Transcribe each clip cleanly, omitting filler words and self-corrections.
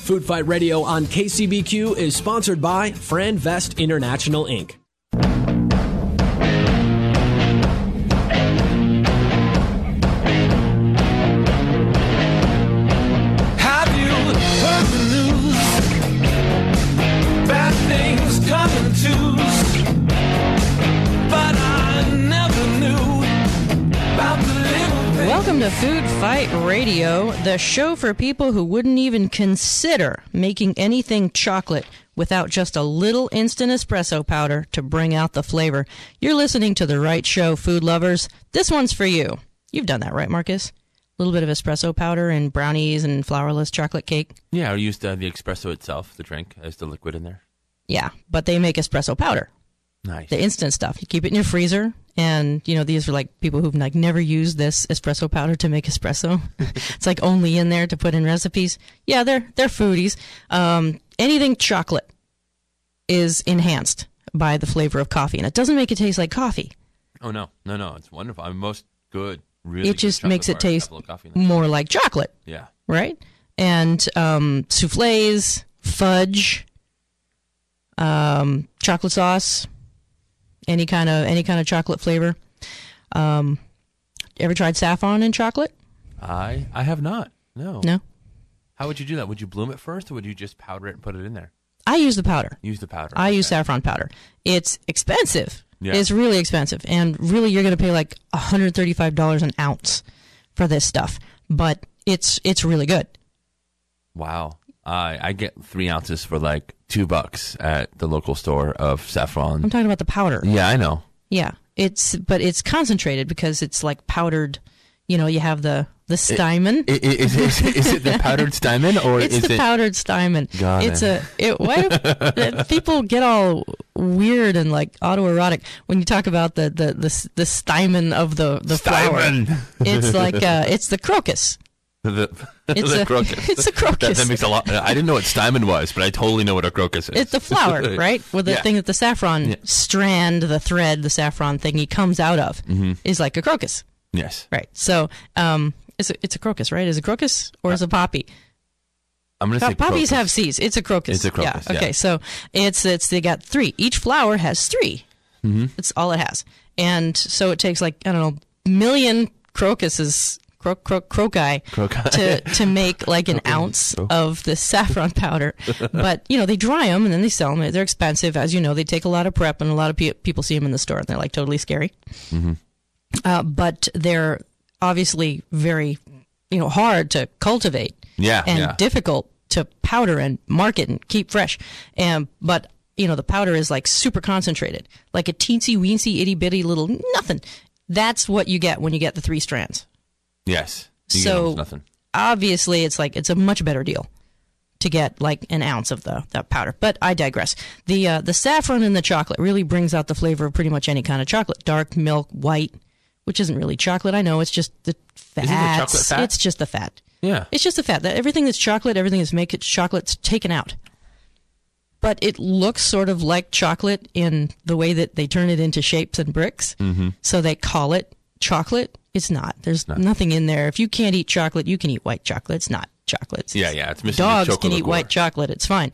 Food Fight Radio on KCBQ is sponsored by Franvest International, Inc. Have you heard the news? Bad things come in twos. But I never knew about the little things. Welcome to Food Fight Radio, the show for people who wouldn't even consider making anything chocolate without just a little instant espresso powder to bring out the flavor. You're listening to the right show, food lovers. This one's for you. You've done that, right, Marcus? A little bit of espresso powder and brownies and flourless chocolate cake. Yeah, I used the espresso itself, the drink, as the liquid in there. Yeah, but they make espresso powder. Nice. The instant stuff. You keep it in your freezer, and, you know, these are like people who've like never used this espresso powder to make espresso. It's like only in there to put in recipes. Yeah, they're foodies. Anything chocolate is enhanced by the flavor of coffee, and it doesn't make it taste like coffee. Oh, no. It's wonderful. I mean, most good, really It just good makes it chocolate bars taste have a little coffee in them. more like chocolate, Yeah. right? And souffles, fudge, chocolate sauce, any kind of chocolate flavor. Ever tried saffron in chocolate? I have not. No. No. How would you do that? Would you bloom it first, or would you just powder it and put it in there? I use the powder. Use the powder. I use Okay. saffron powder. It's expensive. Yeah. It's really expensive. And really, you're going to pay like $135 an ounce for this stuff. But it's really good. Wow. I get 3 ounces for like $2 at the local store of saffron. I'm talking about the powder. Yeah, I know. Yeah. But it's concentrated because it's like powdered. You know, you have the stymon. Is it the powdered stymon, or It's is the it powdered stymon. Got It's it. why do people get all weird and like autoerotic when you talk about the stymon of the flower? stymon? It's like it's the crocus. It's the a crocus. it's a crocus. That makes a lot. I didn't know what stymon was, but I totally know what a crocus is. It's the flower, right? With the Yeah. thing that the saffron Yeah. strand, the thread, the saffron thingy comes out of is like a crocus, Yes. right? So it's a crocus, right? Is it crocus or is it poppy? I'm going to say Poppies crocus. have seeds. It's a crocus. It's a crocus, Yeah. Okay. yeah. So it's they got 3. Each flower has 3. Mm-hmm. That's all it has. And so it takes like, I don't know, million crocuses, croci to make like an ounce of the saffron powder. But, you know, they dry them and then they sell them. They're expensive. As you know, they take a lot of prep, and a lot of people see them in the store and they're like totally scary. But they're obviously very, hard to cultivate. Yeah, And yeah. difficult to powder and market and keep fresh. But the powder is like super concentrated, like a teensy weensy itty bitty little nothing. That's what you get when you get the 3 strands. Yes. You get So almost nothing. obviously it's a much better deal to get like an ounce of that powder. But I digress. The saffron in the chocolate really brings out the flavor of pretty much any kind of chocolate. Dark, milk, white, which isn't really chocolate. I know, it's just the fat. Isn't it chocolate fat? It's just the fat. Yeah. It's just the fat. Everything that's chocolate, everything that's make it chocolate's taken out. But it looks sort of like chocolate in the way that they turn it into shapes and bricks. Mm-hmm. So they call it chocolate. It's not. There's nothing in there. If you can't eat chocolate, you can eat white chocolate. It's not chocolate. Yeah. It's missing the Dogs chocolate can eat liqueur. white chocolate. It's fine.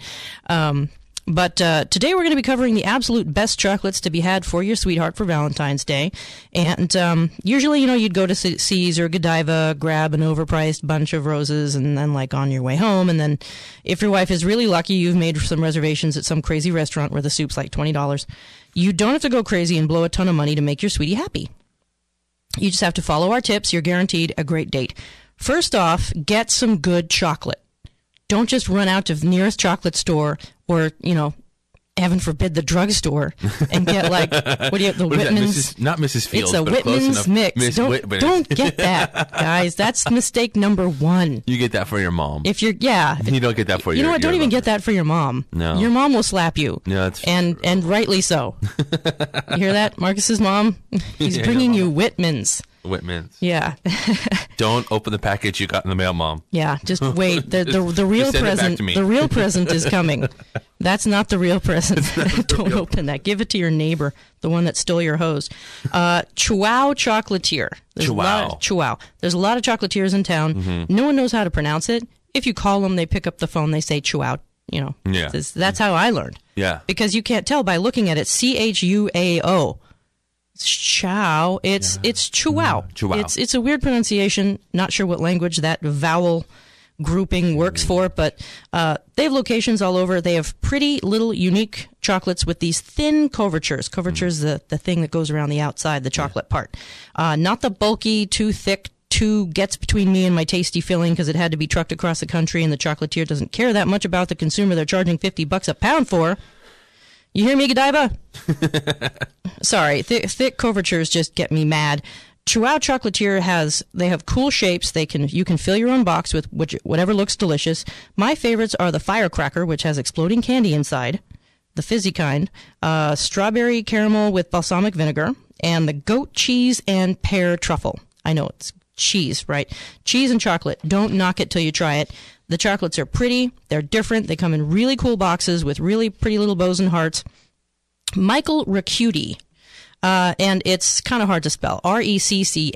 But today we're going to be covering the absolute best chocolates to be had for your sweetheart for Valentine's Day. And usually, you'd go to See's or Godiva, grab an overpriced bunch of roses, and then like on your way home. And then if your wife is really lucky, you've made some reservations at some crazy restaurant where the soup's like $20. You don't have to go crazy and blow a ton of money to make your sweetie happy. You just have to follow our tips. You're guaranteed a great date. First off, get some good chocolate. Don't just run out to the nearest chocolate store or, heaven forbid, the drugstore and get like, what do you have, the What is that? Whitman's? Not Mrs. Fields, It's a but close Whitman's enough. mix. Miss Whitman. Don't get that, guys. That's mistake number 1. You get that for your mom. If you're, You don't get that for you know what? Don't even get that for your mom. No. Your mom will slap you. No, that's and rightly so. You hear that, Marcus's mom? He's Yeah, bringing your you mom. Whitman's. Whitman's. Yeah. Don't open the package you got in the mail, Mom. Yeah, just wait. The real send it back present. to me. The real present is coming. That's not the real present. Don't open that. Give it to your neighbor, the one that stole your hose. Chihuahua Chocolatier. There's a lot of chocolatiers in town. No one knows how to pronounce it. if you call them, they pick up the phone, they say chew out. You know, Yeah. That's how I learned. Yeah. Because you can't tell by looking at it. CHUAO. Chow. It's chuao. Chuao. It's a weird pronunciation. Not sure what language that vowel grouping works for, but they have locations all over. They have pretty little unique chocolates with these thin couvertures. Couverture is the thing that goes around the outside, the chocolate part. Not the bulky, too thick, gets between me and my tasty filling because it had to be trucked across the country, and the chocolatier doesn't care that much about the consumer they're charging $50 a pound for. You hear me, Godiva? Sorry, thick couvertures just get me mad. Chuao Chocolatier they have cool shapes. You can fill your own box with whatever looks delicious. My favorites are the firecracker, which has exploding candy inside, the fizzy kind, strawberry caramel with balsamic vinegar, and the goat cheese and pear truffle. I know it's cheese, right? Cheese and chocolate. Don't knock it till you try it. The chocolates are pretty. They're different. They come in really cool boxes with really pretty little bows and hearts. Michael Ricciuti. And it's kind of hard to spell. Recchuiti.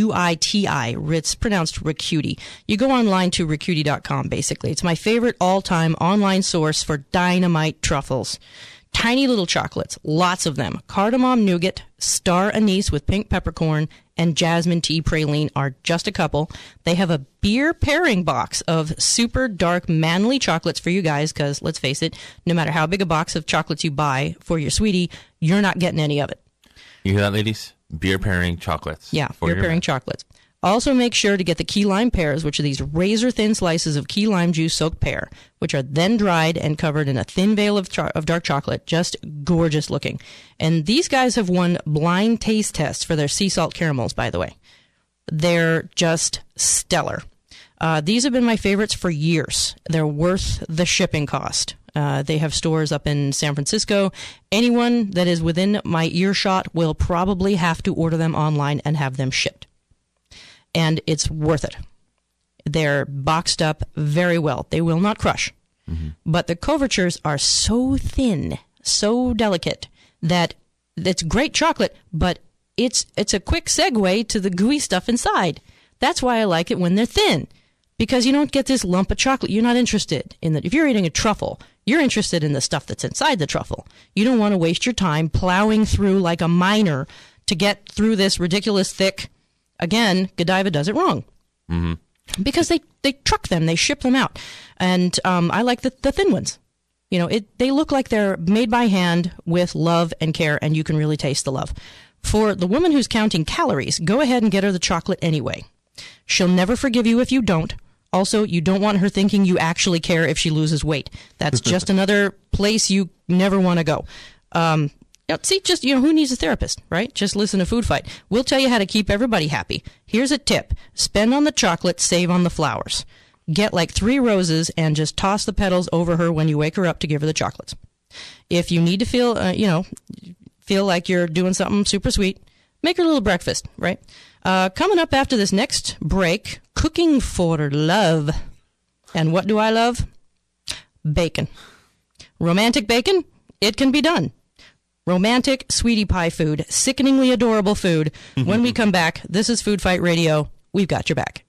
It's pronounced Ricciuti. You go online to ricciuti.com, basically. It's my favorite all-time online source for dynamite truffles. Tiny little chocolates, lots of them. Cardamom nougat, star anise with pink peppercorn, and jasmine tea praline are just a couple. They have a beer pairing box of super dark manly chocolates for you guys because, let's face it, no matter how big a box of chocolates you buy for your sweetie, you're not getting any of it. You hear that, ladies? Beer pairing chocolates. Yeah, beer pairing chocolates. Also make sure to get the key lime pears, which are these razor-thin slices of key lime juice soaked pear, which are then dried and covered in a thin veil of dark chocolate. Just gorgeous looking. And these guys have won blind taste tests for their sea salt caramels, by the way. They're just stellar. These have been my favorites for years. They're worth the shipping cost. They have stores up in San Francisco. Anyone that is within my earshot will probably have to order them online and have them shipped. And it's worth it. They're boxed up very well. They will not crush. Mm-hmm. But the couvertures are so thin, so delicate, that it's great chocolate, but it's a quick segue to the gooey stuff inside. That's why I like it when they're thin. Because you don't get this lump of chocolate. You're not interested in that. If you're eating a truffle, you're interested in the stuff that's inside the truffle. You don't want to waste your time plowing through like a miner to get through this ridiculous thick. Again, Godiva does it wrong. Mm-hmm. Because they truck them, they ship them out. And I like the thin ones. You know, they look like they're made by hand with love and care, and you can really taste the love. For the woman who's counting calories, go ahead and get her the chocolate anyway. She'll never forgive you if you don't. Also, you don't want her thinking you actually care if she loses weight. That's just another place you never want to go. See, who needs a therapist, right? Just listen to Food Fight. We'll tell you how to keep everybody happy. Here's a tip. Spend on the chocolate, save on the flowers. Get like 3 roses and just toss the petals over her when you wake her up to give her the chocolates. If you need to feel like you're doing something super sweet, make her a little breakfast, right? Coming up after this next break, cooking for love. And what do I love? Bacon. Romantic bacon? It can be done. Romantic sweetie pie food, sickeningly adorable food. When we come back, this is Food Fight Radio. We've got your back.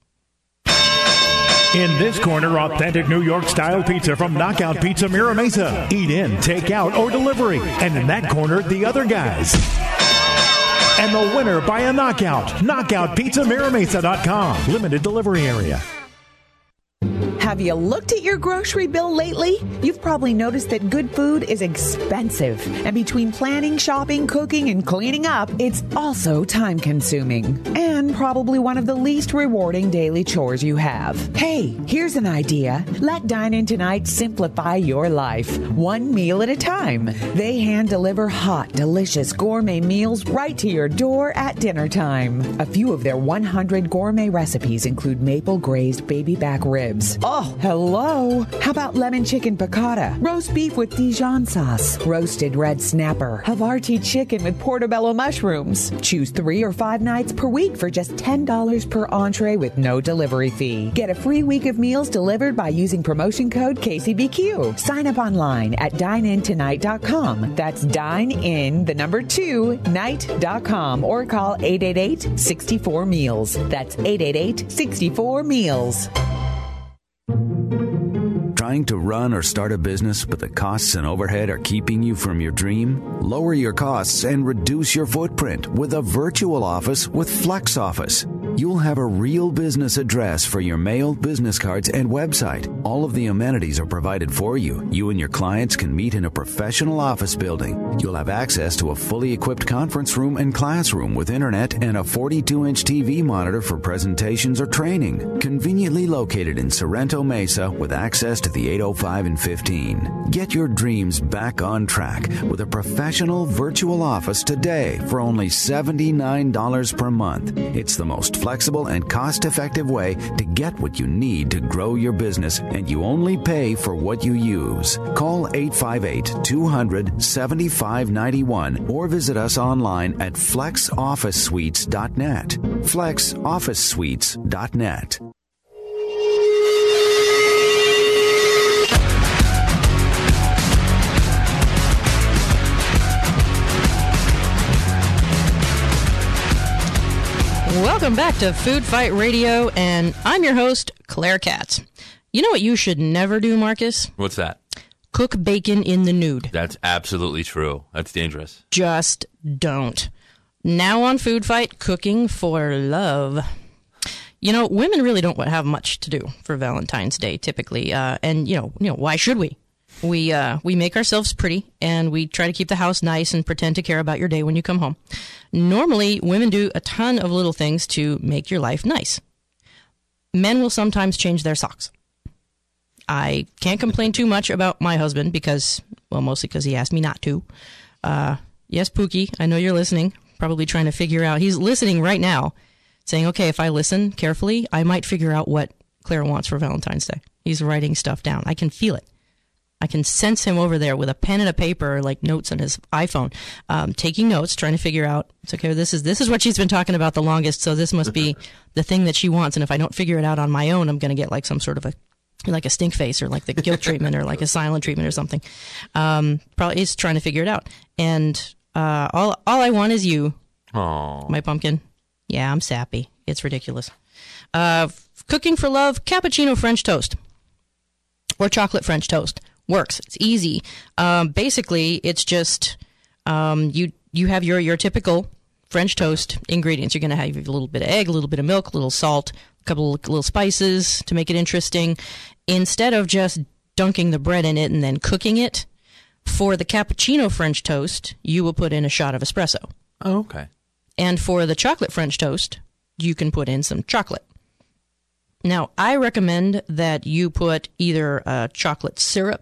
In this corner, authentic New York-style pizza from Knockout Pizza Mira Mesa. Eat in, take out, or delivery. And in that corner, the other guys. And the winner by a knockout. KnockoutPizzaMiraMesa.com. Limited delivery area. Have you looked at your grocery bill lately? You've probably noticed that good food is expensive. And between planning, shopping, cooking, and cleaning up, it's also time-consuming. And probably one of the least rewarding daily chores you have. Hey, here's an idea. Let Dine In Tonight simplify your life. One meal at a time. They hand-deliver hot, delicious gourmet meals right to your door at dinner time. A few of their 100 gourmet recipes include maple glazed baby back ribs. Oh, hello. How about lemon chicken piccata, roast beef with Dijon sauce, roasted red snapper, Havarti chicken with portobello mushrooms. Choose 3 or 5 nights per week for just $10 per entree with no delivery fee. Get a free week of meals delivered by using promotion code KCBQ. Sign up online at dineinTonight.com. That's dine-in, the number 2, night.com, or call 888-64-MEALS. That's 888-64-MEALS. Trying to run or start a business, but the costs and overhead are keeping you from your dream? Lower your costs and reduce your footprint with a virtual office with Flex Office. You'll have a real business address for your mail, business cards, and website. All of the amenities are provided for you. You and your clients can meet in a professional office building. You'll have access to a fully equipped conference room and classroom with internet and a 42-inch TV monitor for presentations or training. Conveniently located in Sorrento Mesa with access to the 805 and 15. Get your dreams back on track with a professional virtual office today for only $79 per month. It's the most flexible and cost-effective way to get what you need to grow your business, and you only pay for what you use. Call 858-200-7591 or visit us online at flexofficesuites.net. flexofficesuites.net. Welcome back to Food Fight Radio, and I'm your host, Claire Katz. You know what you should never do, Marcus? What's that? Cook bacon in the nude. That's absolutely true. That's dangerous. Just don't. Now on Food Fight, cooking for love. You know, women really don't have much to do for Valentine's Day, typically. And you know, why should we? We make ourselves pretty, and we try to keep the house nice and pretend to care about your day when you come home. Normally, women do a ton of little things to make your life nice. Men will sometimes change their socks. I can't complain too much about my husband because, well, mostly because he asked me not to. Yes, Pookie, I know you're listening, probably trying to figure out. He's listening right now, saying, okay, if I listen carefully, I might figure out what Claire wants for Valentine's Day. He's writing stuff down. I can feel it. I can sense him over there with a pen and a paper, like notes on his iPhone, taking notes, trying to figure out, it's okay, this is what she's been talking about the longest, so this must be the thing that she wants, and if I don't figure it out on my own, I'm going to get like some sort of like a stink face or like the guilt treatment or like a silent treatment or something. Probably he's trying to figure it out. And all I want is you, Aww. my pumpkin. Yeah, I'm sappy. It's ridiculous. Cooking for love, cappuccino French toast or chocolate French toast. Works. It's easy. Basically, it's just you have your typical French toast ingredients. You're going to have a little bit of egg, a little bit of milk, a little salt, a couple of little spices to make it interesting. Instead of just dunking the bread in it and then cooking it, for the cappuccino French toast, you will put in a shot of espresso. Oh, okay. And for the chocolate French toast, you can put in some chocolate. Now, I recommend that you put either a chocolate syrup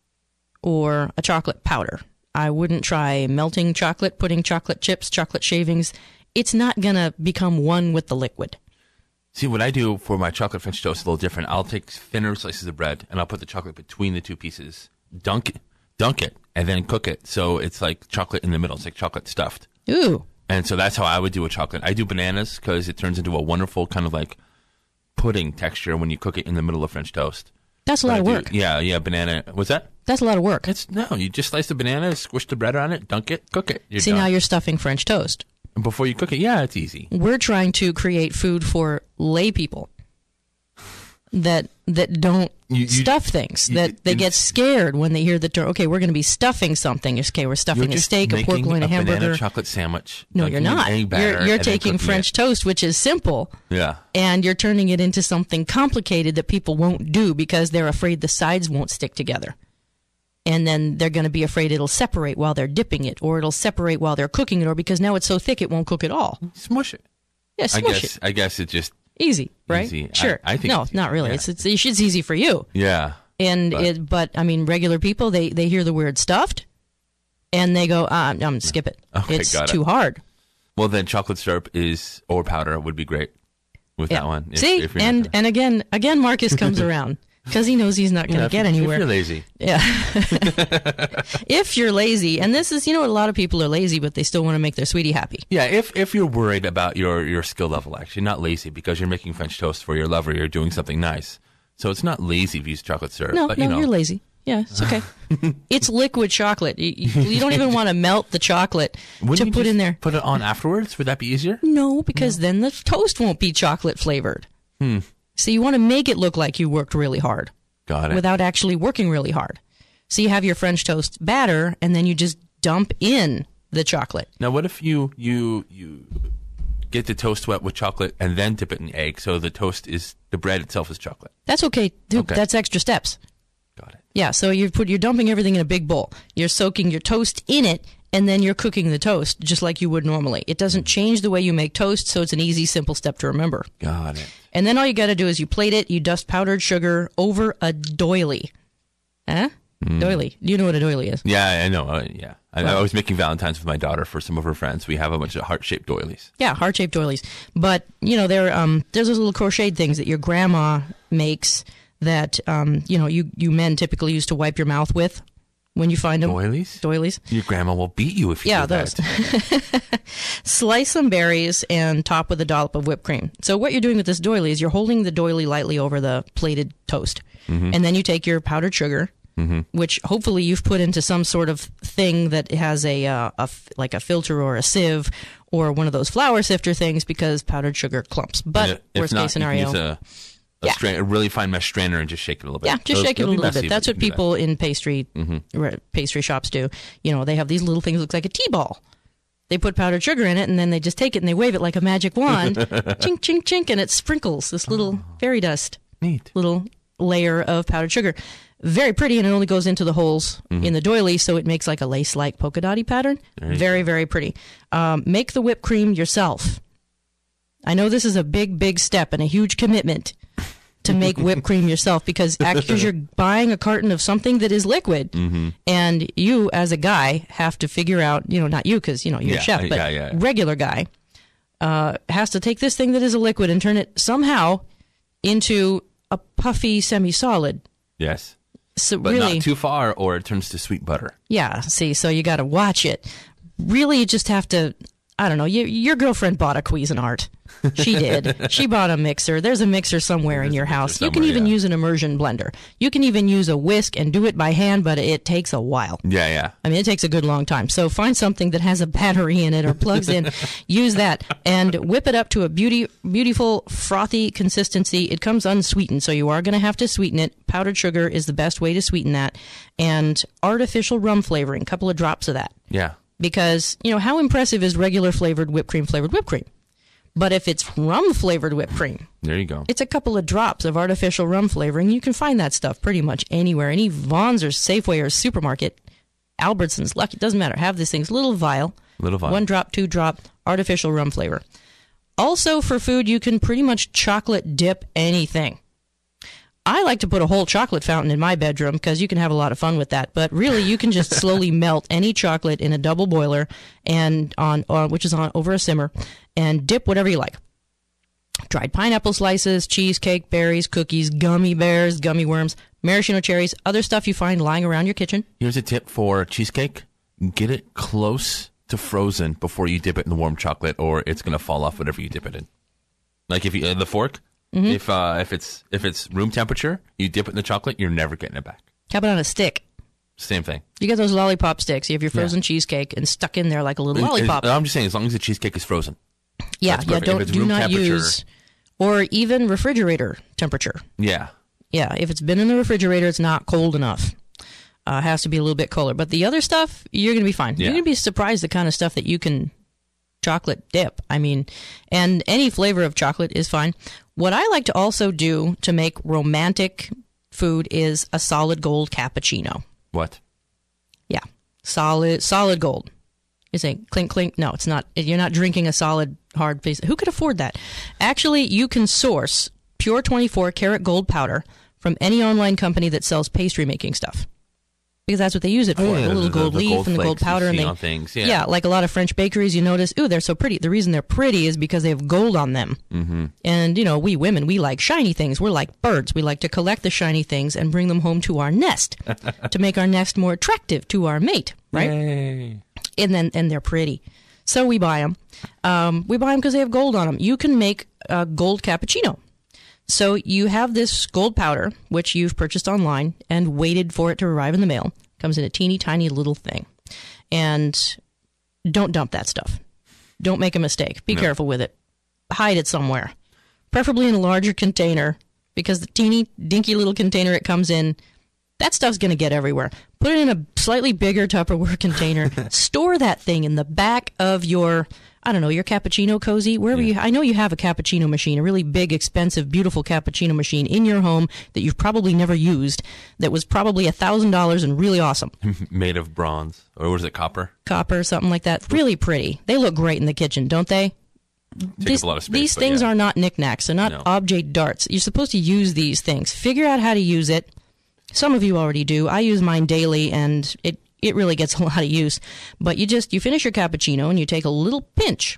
or a chocolate powder. I wouldn't try melting chocolate, putting chocolate chips, chocolate shavings. It's not going to become one with the liquid. See, what I do for my chocolate French toast is a little different. I'll take thinner slices of bread, and I'll put the chocolate between the two pieces, dunk it, and then cook it. So it's like chocolate in the middle. It's like chocolate stuffed. Ooh. And so that's how I would do a chocolate. I do bananas because it turns into a wonderful kind of like pudding texture when you cook it in the middle of French toast. That's a lot of work. Yeah, banana. What's that? That's a lot of work. You just slice the banana, squish the bread on it, dunk it, cook it. See, done. now you're stuffing French toast. And before you cook it, yeah, it's easy. We're trying to create food for lay people that don't stuff things, that they get scared when they hear the term, okay, we're going to be stuffing something. Okay, we're stuffing a steak, a pork loin, a hamburger. Banana chocolate sandwich. No, you're not. You're taking French toast, which is simple. Yeah. And you're turning it into something complicated that people won't do because they're afraid the sides won't stick together. And then they're going to be afraid it'll separate while they're dipping it, or it'll separate while they're cooking it, or because now it's so thick it won't cook at all. Smush it. Yeah, smush it. I guess it's just easy, right? Easy. Sure. I think no, not really. Yeah. It's easy for you. Yeah. But I mean, regular people, they hear the word stuffed, and they go, skip it. Okay, it's got it. too hard. Well, then chocolate syrup or powder would be great with that one. See, and again, Marcus comes around. Because he knows he's not going to get anywhere. If you're lazy. Yeah. If you're lazy, and this is, a lot of people are lazy, but they still want to make their sweetie happy. Yeah, if you're worried about your skill level, actually, not lazy, because you're making French toast for your lover, you're doing something nice. So it's not lazy if you use chocolate syrup. No, but, you're lazy. Yeah, it's okay. It's liquid chocolate. You don't even want to melt the chocolate to put in there. Put it on afterwards? Would that be easier? No, because then the toast won't be chocolate flavored. So you want to make it look like you worked really hard. Got it. without actually working really hard. So you have your French toast batter, and then you just dump in the chocolate. Now, what if you get the toast wet with chocolate and then dip it in egg, so the bread itself is chocolate? That's okay. Dude, Okay. That's extra steps. Got it. Yeah, so you're dumping everything in a big bowl. You're soaking your toast in it, and then you're cooking the toast just like you would normally. It doesn't change the way you make toast, so it's an easy, simple step to remember. Got it. And then all you got to do is you plate it, you dust powdered sugar over a doily. Huh? Doily. Do you know what a doily is? Yeah, I know. Yeah. I was making Valentine's with my daughter for some of her friends. We have a bunch of heart-shaped doilies. Yeah, heart-shaped doilies. But, there's those little crocheted things that your grandma makes that, you men typically use to wipe your mouth with when you find them. Doilies? Doilies. Your grandma will beat you if you do those. that. Slice some berries and top with a dollop of whipped cream. So what you're doing with this doily is you're holding the doily lightly over the plated toast. And then you take your powdered sugar, which hopefully you've put into some sort of thing that has like a filter or a sieve or one of those flour sifter things, because powdered sugar clumps. But If worst not, case scenario, you can use a really fine mesh strainer and just shake it a little bit. yeah, just shake it a It'll be little messy, bit. but That's you what can do people in pastry shops do. They have these little things that look like a T-ball. They put powdered sugar in it, and then they just take it and they wave it like a magic wand, chink, chink, chink, and it sprinkles this little fairy dust. Neat. Little layer of powdered sugar. Very pretty, and it only goes into the holes in the doily, so it makes like a lace-like polka dotty pattern. Very, very pretty. Make the whipped cream yourself. I know this is a big, big step and a huge commitment to make whipped cream yourself, because you're buying a carton of something that is liquid, and you, as a guy, have to figure out, not you, because, you're a chef, but regular guy has to take this thing that is a liquid and turn it somehow into a puffy semi-solid. Yes. So But really, not too far, or it turns to sweet butter. yeah, see, so you got to watch it. Really, you just have to, I don't know, your girlfriend bought a Cuisinart. She did. She bought a mixer. There's a mixer somewhere in your house. You can even use an immersion blender. You can even use a whisk and do it by hand, but it takes a while. Yeah. I mean, it takes a good long time. So find something that has a battery in it or plugs in. Use that and whip it up to a beautiful, frothy consistency. It comes unsweetened, so you are going to have to sweeten it. Powdered sugar is the best way to sweeten that. And artificial rum flavoring, a couple of drops of that. Yeah. Because, how impressive is regular flavored whipped cream? But if it's rum-flavored whipped cream, There you go. it's a couple of drops of artificial rum flavoring. You can find that stuff pretty much anywhere. Any Vons or Safeway or supermarket, Albertsons, Lucky, doesn't matter. Have these things, little vial. 1 drop, 2 drop, artificial rum flavor. Also, for food, you can pretty much chocolate dip anything. I like to put a whole chocolate fountain in my bedroom because you can have a lot of fun with that. But really, you can just slowly melt any chocolate in a double boiler and which is on over a simmer, and dip whatever you like. Dried pineapple slices, cheesecake, berries, cookies, gummy bears, gummy worms, maraschino cherries, other stuff you find lying around your kitchen. Here's a tip for cheesecake. Get it close to frozen before you dip it in the warm chocolate, or it's going to fall off whatever you dip it in. Like if you the fork, if it's room temperature, you dip it in the chocolate, you're never getting it back. How about on a stick? Same thing. You get those lollipop sticks. You have your frozen cheesecake and stuck in there like a little lollipop. I'm just saying, as long as the cheesecake is frozen. Yeah, That's perfect. If it's do room not temperature- use, or even refrigerator temperature. Yeah. Yeah, if it's been in the refrigerator, it's not cold enough. It has to be a little bit colder. But the other stuff, you're going to be fine. Yeah. You're going to be surprised the kind of stuff that you can chocolate dip. I mean, and any flavor of chocolate is fine. What I like to also do to make romantic food is a solid gold cappuccino. What? Yeah, solid gold. You say clink clink? No, it's not. You're not drinking a solid hard piece. Who could afford that? Actually, you can source pure 24 karat gold powder from any online company that sells pastry making stuff. Because that's what they use it for. yeah, the little gold leaf gold and the gold flakes you powder. see And on things, yeah. yeah, like a lot of French bakeries, you notice, ooh, they're so pretty. The reason they're pretty is because they have gold on them. Mm-hmm. And, we women, we like shiny things. We're like birds. We like to collect the shiny things and bring them home to our nest to make our nest more attractive to our mate, right? Yay. And they're pretty. So we buy them. We buy them because they have gold on them. You can make a gold cappuccino. So you have this gold powder, which you've purchased online and waited for it to arrive in the mail. Comes in a teeny tiny little thing. And don't dump that stuff. Don't make a mistake. Be careful with it. Hide it somewhere. Preferably in a larger container because the teeny, dinky little container it comes in, that stuff's going to get everywhere. Put it in a slightly bigger Tupperware container. Store that thing in the back of your, I don't know, your cappuccino cozy, wherever I know you have a cappuccino machine, a really big, expensive, beautiful cappuccino machine in your home that you've probably never used, that was probably $1,000 and really awesome. Made of bronze. Or was it copper? Copper, something like that. Really pretty. They look great in the kitchen, don't they? Take up a lot of space, these things are not knickknacks. They're not object darts. You're supposed to use these things. Figure out how to use it. Some of you already do. I use mine daily, and it really gets a lot of use. But you finish your cappuccino, and you take a little pinch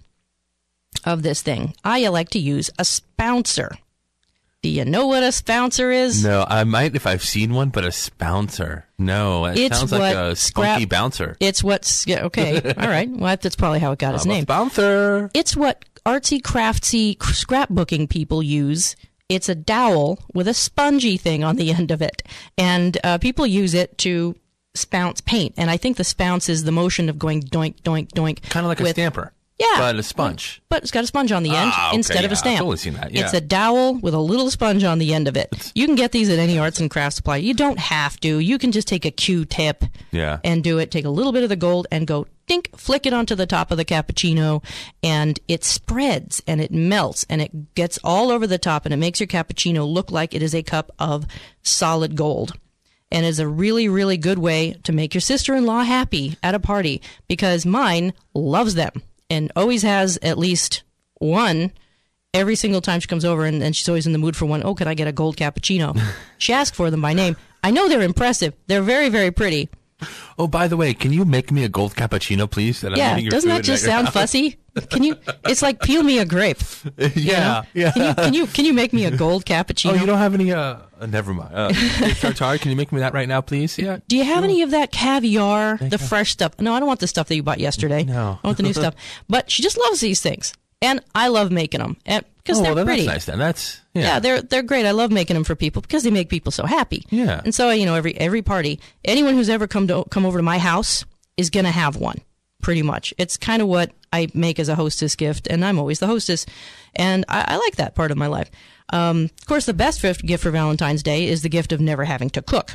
of this thing. I like to use a spouncer. Do you know what a spouncer is? No, I might if I've seen one, but a spouncer. No, it sounds like a spunky bouncer. It's okay. All right. Well, that's probably how it got its name. A bouncer. It's what artsy, craftsy scrapbooking people use. It's a dowel with a spongy thing on the end of it. And people use it to spounce paint. And I think the spounce is the motion of going doink, doink, doink. Kind of like a stamper. Yeah. But a sponge. But it's got a sponge on the end instead of a stamp. I've totally seen that, yeah. It's a dowel with a little sponge on the end of it. You can get these at any arts and crafts supply. You don't have to. You can just take a Q-tip and do it. Take a little bit of the gold and go dink, flick it onto the top of the cappuccino, and it spreads and it melts and it gets all over the top, and it makes your cappuccino look like it is a cup of solid gold. And is a really, really good way to make your sister-in-law happy at a party, because mine loves them and always has at least one every single time she comes over, and she's always in the mood for one. Oh, could I get a gold cappuccino? She asks for them by name. I know they're impressive. They're very, very pretty. Oh, by the way, can you make me a gold cappuccino, please? That I'm eating doesn't that just sound fussy? Can you? It's like peel me a grape. Yeah. Can you make me a gold cappuccino? Oh, you don't have any? Never mind. Tartar, can you make me that right now, please? Yeah. Do you have any of that caviar, the fresh stuff? No, I don't want the stuff that you bought yesterday. No, I want the new stuff. But she just loves these things, and I love making them, because they're pretty. That's nice. Then they're great. I love making them for people because they make people so happy. Yeah. And so every party, anyone who's ever come over to my house is gonna have one. Pretty much. It's kind of what I make as a hostess gift, and I'm always the hostess, and I like that part of my life. Of course, the best gift for Valentine's Day is the gift of never having to cook.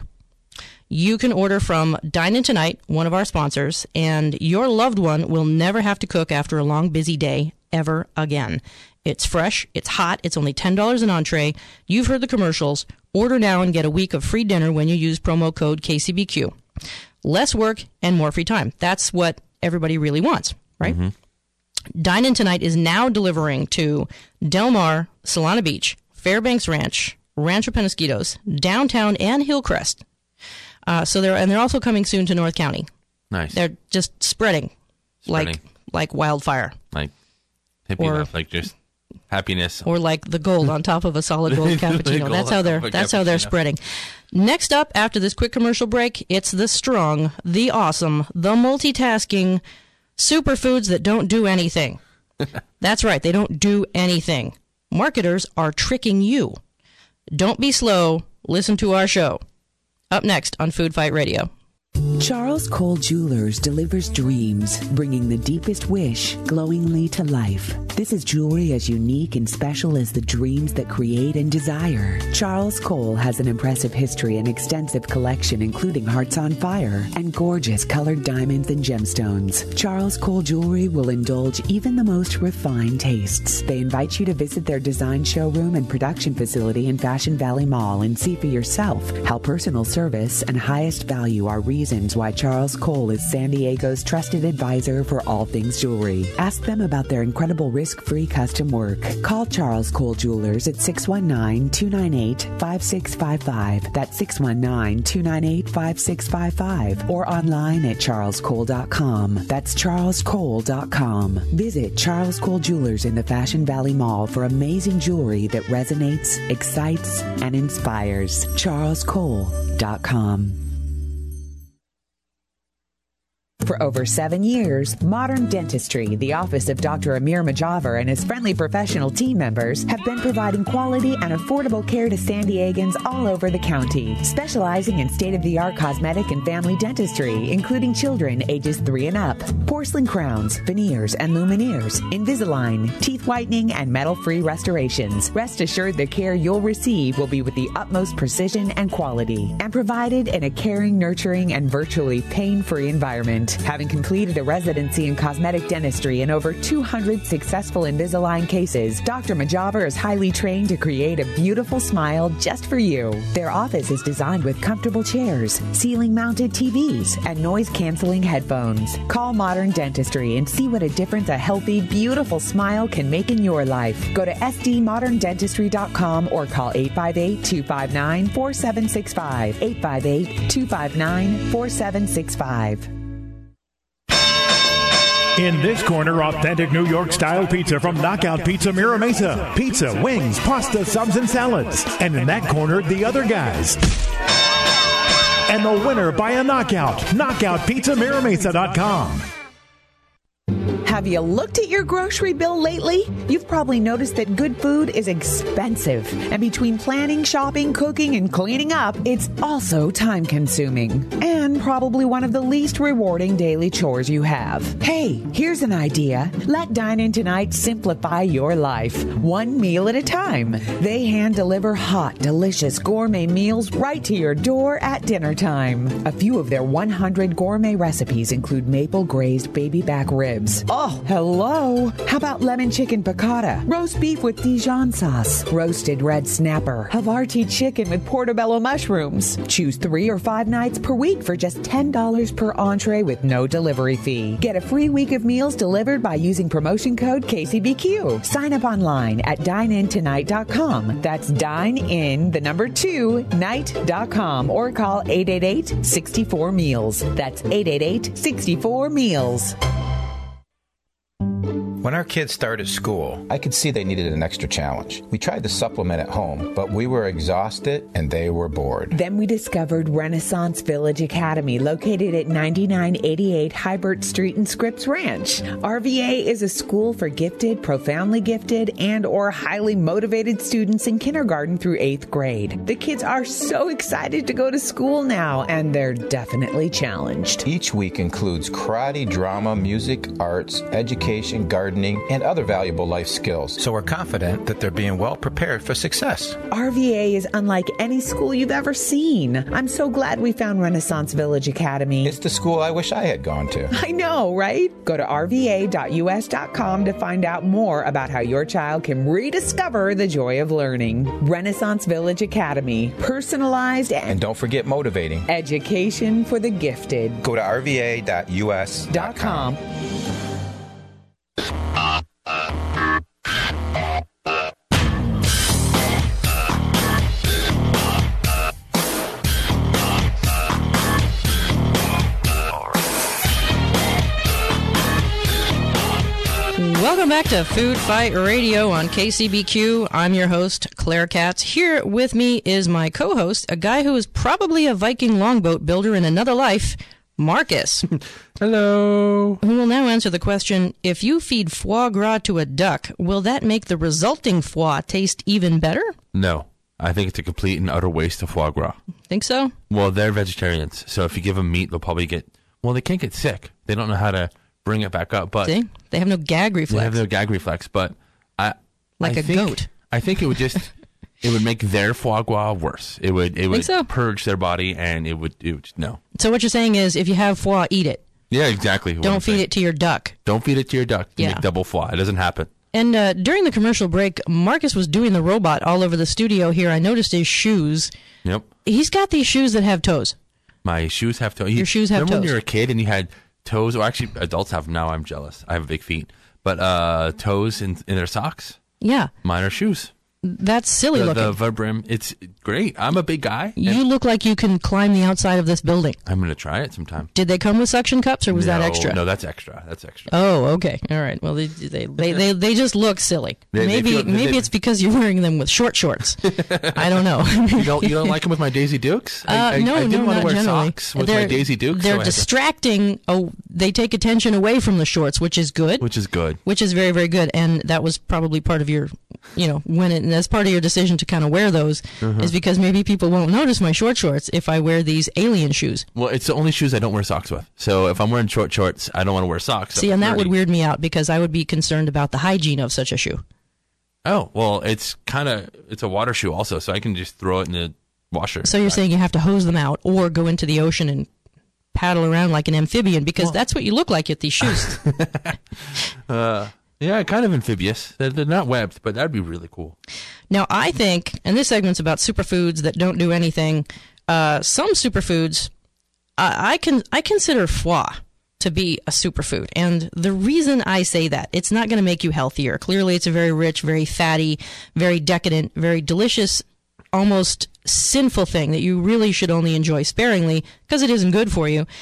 You can order from Dine In Tonight, one of our sponsors, and your loved one will never have to cook after a long, busy day ever again. It's fresh, it's hot, it's only $10 an entree. You've heard the commercials. Order now and get a week of free dinner when you use promo code KCBQ. Less work and more free time. That's what everybody really wants, right? Mm-hmm. Dine In Tonight is now delivering to Del Mar, Solana Beach, Fairbanks Ranch, Rancho Penasquitos, downtown, and Hillcrest. They're also coming soon to North County. Nice. They're just spreading. like wildfire. Like hippie enough, like just happiness. Or like the gold on top of a solid gold cappuccino. That's how they're spreading. Next up, after this quick commercial break, it's the strong, the awesome, the multitasking superfoods that don't do anything. That's right, they don't do anything. Marketers are tricking you. Don't be slow. Listen to our show. Up next on Food Fight Radio. Charles Cole Jewelers delivers dreams, bringing the deepest wish glowingly to life. This is jewelry as unique and special as the dreams that create and desire. Charles Cole has an impressive history and extensive collection, including Hearts on Fire and gorgeous colored diamonds and gemstones. Charles Cole Jewelry will indulge even the most refined tastes. They invite you to visit their design showroom and production facility in Fashion Valley Mall and see for yourself how personal service and highest value are reasons why Charles Cole is San Diego's trusted advisor for all things jewelry. Ask them about their incredible risk-free custom work. Call Charles Cole Jewelers at 619-298-5655. That's 619-298-5655. Or online at charlescole.com. That's charlescole.com. Visit Charles Cole Jewelers in the Fashion Valley Mall for amazing jewelry that resonates, excites, and inspires. charlescole.com. For over 7 years, Modern Dentistry, the office of Dr. Amir Majaver and his friendly professional team members, have been providing quality and affordable care to San Diegans all over the county, specializing in state-of-the-art cosmetic and family dentistry, including children ages 3 and up, porcelain crowns, veneers and lumineers, Invisalign, teeth whitening, and metal-free restorations. Rest assured the care you'll receive will be with the utmost precision and quality, and provided in a caring, nurturing, and virtually pain-free environment. Having completed a residency in cosmetic dentistry and over 200 successful Invisalign cases, Dr. Majaver is highly trained to create a beautiful smile just for you. Their office is designed with comfortable chairs, ceiling-mounted TVs, and noise-canceling headphones. Call Modern Dentistry and see what a difference a healthy, beautiful smile can make in your life. Go to sdmoderndentistry.com or call 858-259-4765. 858-259-4765. In this corner, authentic New York-style pizza from Knockout Pizza Mira Mesa. Pizza, wings, pasta, subs, and salads. And in that corner, the other guys. And the winner by a knockout, knockoutpizzamiramesa.com. Have you looked at your grocery bill lately? You've probably noticed that good food is expensive. And between planning, shopping, cooking, and cleaning up, it's also time-consuming. And probably one of the least rewarding daily chores you have. Hey, here's an idea. Let Dine In Tonight simplify your life, one meal at a time. They hand-deliver hot, delicious gourmet meals right to your door at dinner time. A few of their 100 gourmet recipes include maple-glazed baby back ribs. Oh, hello. How about lemon chicken piccata, roast beef with Dijon sauce, roasted red snapper, Havarti chicken with portobello mushrooms. Choose 3 or 5 nights per week for just $10 per entree with no delivery fee. Get a free week of meals delivered by using promotion code KCBQ. Sign up online at dineintonight.com. That's dine-in, the number 2, night.com, or call 888-64-MEALS. That's 888-64-MEALS. When our kids started school, I could see they needed an extra challenge. We tried to supplement at home, but we were exhausted and they were bored. Then we discovered Renaissance Village Academy, located at 9988 Hybert Street in Scripps Ranch. RVA is a school for gifted, profoundly gifted, and or highly motivated students in kindergarten through 8th grade. The kids are so excited to go to school now, and they're definitely challenged. Each week includes karate, drama, music, arts, education, gardening, and other valuable life skills. So we're confident that they're being well prepared for success. RVA is unlike any school you've ever seen. I'm so glad we found Renaissance Village Academy. It's the school I wish I had gone to. I know, right? Go to rva.us.com to find out more about how your child can rediscover the joy of learning. Renaissance Village Academy. Personalized and don't forget motivating education for the gifted. Go to rva.us.com. Welcome back to Food Fight Radio on KCBQ. I'm your host, Claire Katz. Here with me is my co-host, a guy who is probably a Viking longboat builder in another life, Marcus. Hello. Who will now answer the question, if you feed foie gras to a duck, will that make the resulting foie taste even better? No. I think it's a complete and utter waste of foie gras. Think so? Well, they're vegetarians, so if you give them meat, they'll probably get... Well, they can't get sick. They don't know how to bring it back up, but... See? They have no gag reflex. They have no gag reflex, but... a goat. I think it would just... It would make their foie gras worse. It would purge their body, and it would just, no. So what you're saying is, if you have foie, eat it. Yeah, exactly. Don't feed it to your duck. Don't feed it to your duck. You make double foie. It doesn't happen. And during the commercial break, Marcus was doing the robot all over the studio here. I noticed his shoes. Yep. He's got these shoes that have toes. My shoes have toes. Your shoes have toes. Remember when you were a kid and you had toes, or actually adults have now, I'm jealous. I have big feet. But toes in their socks? Yeah. Mine are shoes. That's silly looking. The Vibram, it's great. I'm a big guy. You look like you can climb the outside of this building. I'm going to try it sometime. Did they come with suction cups, or was that extra? No, that's extra. That's extra. Oh, okay. All right. Well, they just look silly. Maybe it's because you're wearing them with short shorts. I don't know. You don't like them with my Daisy Dukes? I didn't want to wear socks with my Daisy Dukes. They're distracting. They take attention away from the shorts, which is good. Which is good. Which is very, very good. And that was probably part of your, as part of your decision to kind of wear those, is because maybe people won't notice my shorts if I wear these alien shoes. Well, it's the only shoes I don't wear socks with. So if I'm wearing shorts, I don't want to wear socks. See, and that would weird me out because I would be concerned about the hygiene of such a shoe. Oh, well, it's a water shoe also, so I can just throw it in the washer. So you're saying you have to hose them out or go into the ocean and paddle around like an amphibian because that's what you look like with these shoes. Yeah, kind of amphibious. They're not webbed, but that'd be really cool. Now, I think, and this segment's about superfoods that don't do anything. Some superfoods, I consider foie to be a superfood. And the reason I say that, it's not going to make you healthier. Clearly, it's a very rich, very fatty, very decadent, very delicious, almost sinful thing that you really should only enjoy sparingly because it isn't good for you.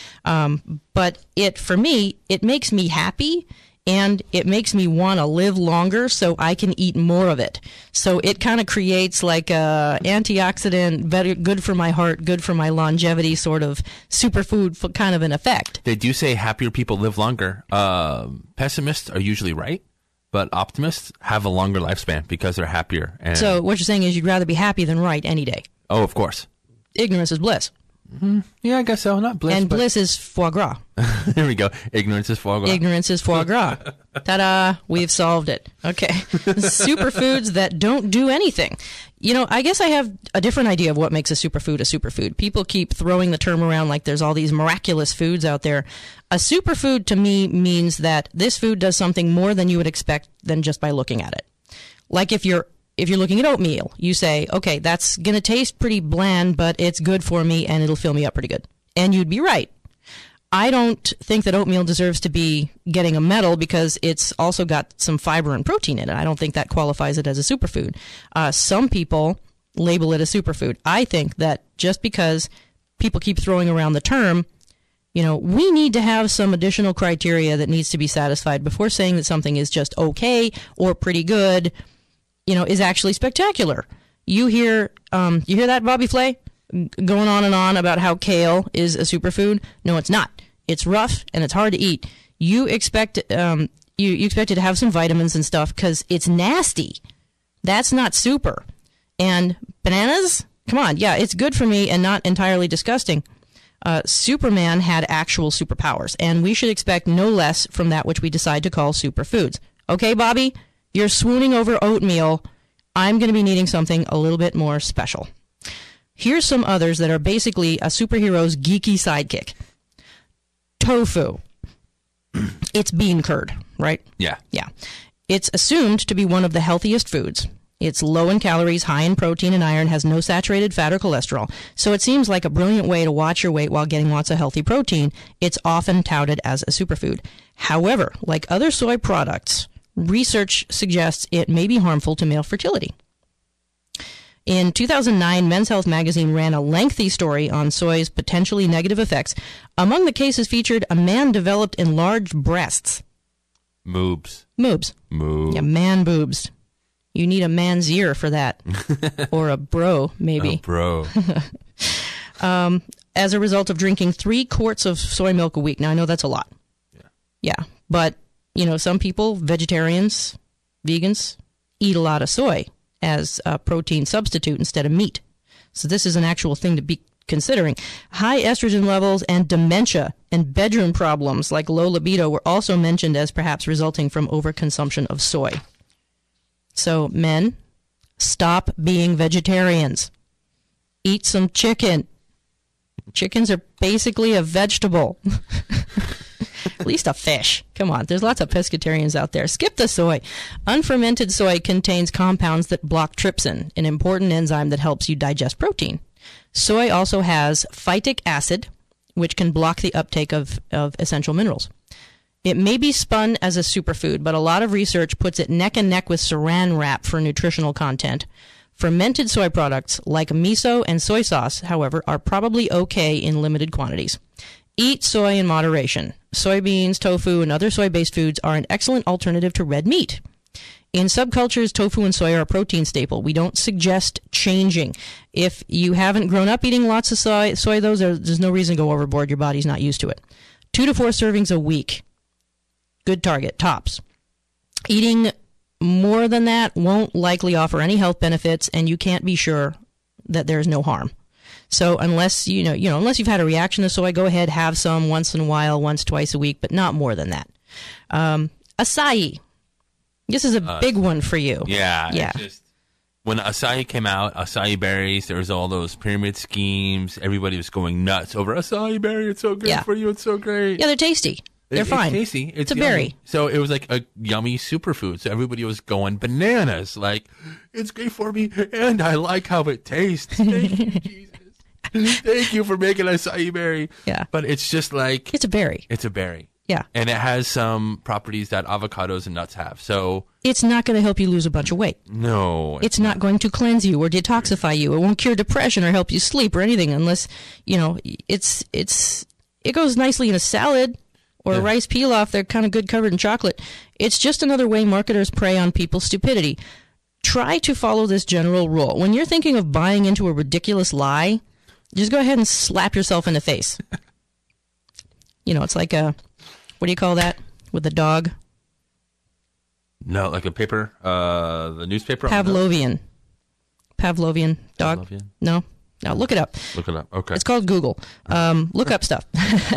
But for me, it makes me happy. And it makes me want to live longer so I can eat more of it. So it kind of creates like a antioxidant, very good for my heart, good for my longevity sort of superfood kind of an effect. They do say happier people live longer. Pessimists are usually right, but optimists have a longer lifespan because they're happier. And so what you're saying is you'd rather be happy than right any day. Oh, of course. Ignorance is bliss. Mm-hmm. Yeah, I guess so. Not bliss. And bliss is foie gras. There we go. Ignorance is foie gras. Ignorance is foie gras. Ta-da! We've solved it. Okay. Superfoods that don't do anything. I guess I have a different idea of what makes a superfood. People keep throwing the term around like there's all these miraculous foods out there. A superfood to me means that this food does something more than you would expect than just by looking at it. Like if you're looking at oatmeal, you say, okay, that's going to taste pretty bland, but it's good for me and it'll fill me up pretty good. And you'd be right. I don't think that oatmeal deserves to be getting a medal because it's also got some fiber and protein in it. I don't think that qualifies it as a superfood. Some people label it a superfood. I think that just because people keep throwing around the term, we need to have some additional criteria that needs to be satisfied before saying that something is just okay or pretty good, is actually spectacular. You hear that, Bobby Flay? Going on and on about how kale is a superfood. No, it's not. It's rough and it's hard to eat. You expect it to have some vitamins and stuff because it's nasty. That's not super. And bananas? Come on. Yeah, it's good for me and not entirely disgusting. Superman had actual superpowers, and we should expect no less from that which we decide to call superfoods. Okay, Bobby? You're swooning over oatmeal. I'm going to be needing something a little bit more special. Here's some others that are basically a superhero's geeky sidekick. Tofu. It's bean curd, right? Yeah. Yeah. It's assumed to be one of the healthiest foods. It's low in calories, high in protein and iron, has no saturated fat or cholesterol. So it seems like a brilliant way to watch your weight while getting lots of healthy protein. It's often touted as a superfood. However, like other soy products, research suggests it may be harmful to male fertility. In 2009, Men's Health magazine ran a lengthy story on soy's potentially negative effects. Among the cases featured a man developed enlarged breasts. Moobs. Yeah, man boobs. You need a man's ear for that. Or a bro, maybe. A bro. As a result of drinking 3 quarts of soy milk a week. Now, I know that's a lot. Yeah. But, some people, vegetarians, vegans, eat a lot of soy as a protein substitute instead of meat. So this is an actual thing to be considering. High estrogen levels and dementia and bedroom problems like low libido were also mentioned as perhaps resulting from overconsumption of soy. So men, stop being vegetarians. Eat some chicken. Chickens are basically a vegetable. At least a fish. Come on, there's lots of pescatarians out there. Skip the soy. Unfermented soy contains compounds that block trypsin, an important enzyme that helps you digest protein. Soy also has phytic acid, which can block the uptake of essential minerals. It may be spun as a superfood, but a lot of research puts it neck and neck with saran wrap for nutritional content. Fermented soy products like miso and soy sauce, however, are probably okay in limited quantities. Eat soy in moderation. Soybeans, tofu, and other soy-based foods are an excellent alternative to red meat. In subcultures, tofu and soy are a protein staple. We don't suggest changing. If you haven't grown up eating lots of soy there's no reason to go overboard. Your body's not used to it. 2 to 4 servings a week. Good target, tops. Eating more than that won't likely offer any health benefits, and you can't be sure that there's no harm. So unless unless you've had a reaction to soy, go ahead, have some once in a while, once, twice a week, but not more than that. Acai. This is a big one for you. Yeah. It's just, when acai came out, acai berries, there was all those pyramid schemes. Everybody was going nuts over acai berry. It's so good for you. It's so great. Yeah, they're tasty. They're fine. It's tasty. It's a yummy. berry. So it was like a yummy superfood. So everybody was going bananas. Like, it's great for me, and I like how it tastes. Thank you, Jesus. Thank you for making acai berry. Yeah. But it's just like... It's a berry. It's a berry. Yeah. And it has some properties that avocados and nuts have. So... It's not going to help you lose a bunch of weight. No. It's not going to cleanse you or detoxify you. It won't cure depression or help you sleep or anything unless, it goes nicely in a salad or a rice pilaf. They're kind of good covered in chocolate. It's just another way marketers prey on people's stupidity. Try to follow this general rule. When you're thinking of buying into a ridiculous lie, just go ahead and slap yourself in the face. It's like what do you call that with the dog? No, like a paper, the newspaper? Pavlovian dog? Pavlovian? No, look it up. Look it up, okay. It's called Google. Look up stuff.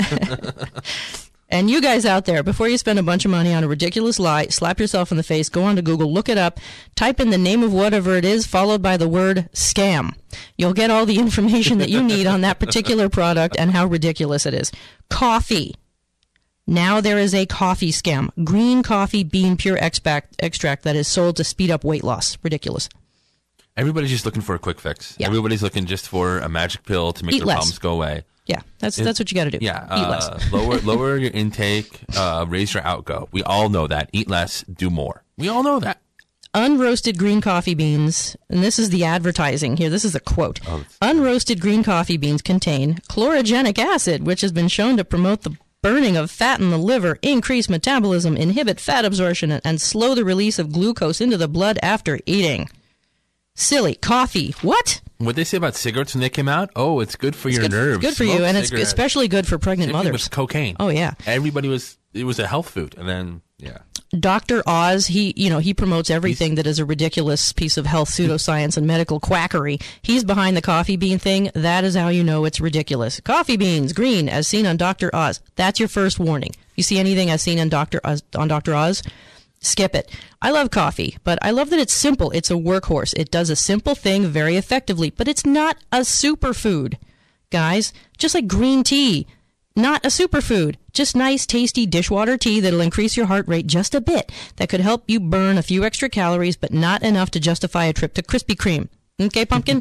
And you guys out there, before you spend a bunch of money on a ridiculous lie, slap yourself in the face, go on to Google, look it up, type in the name of whatever it is, followed by the word scam. You'll get all the information that you need on that particular product and how ridiculous it is. Coffee. Now there is a coffee scam. Green coffee bean pure extract that is sold to speed up weight loss. Ridiculous. Everybody's just looking for a quick fix. Yeah. Everybody's looking just for a magic pill to make their problems go away. Yeah, that's what you got to do. Yeah, eat less. lower your intake, raise your outgo. We all know that. Eat less, do more. We all know that. Unroasted green coffee beans, and this is the advertising here. This is a quote. Unroasted green coffee beans contain chlorogenic acid, which has been shown to promote the burning of fat in the liver, increase metabolism, inhibit fat absorption, and slow the release of glucose into the blood after eating. Silly. Coffee. What? What they say about cigarettes when they came out? Oh, it's good for your nerves. Good for you, and it's especially good for pregnant mothers. It was cocaine. Oh, yeah. It was a health food, and then, yeah. Dr. Oz, he promotes everything that is a ridiculous piece of health pseudoscience and medical quackery. He's behind the coffee bean thing. That is how you know it's ridiculous. Coffee beans, green, as seen on Dr. Oz. That's your first warning. You see anything as seen on Dr. Oz? Skip it. I love coffee, but I love that it's simple. It's a workhorse. It does a simple thing very effectively, but it's not a superfood. Guys, just like green tea, not a superfood. Just nice, tasty dishwater tea that'll increase your heart rate just a bit. That could help you burn a few extra calories, but not enough to justify a trip to Krispy Kreme. Okay, pumpkin?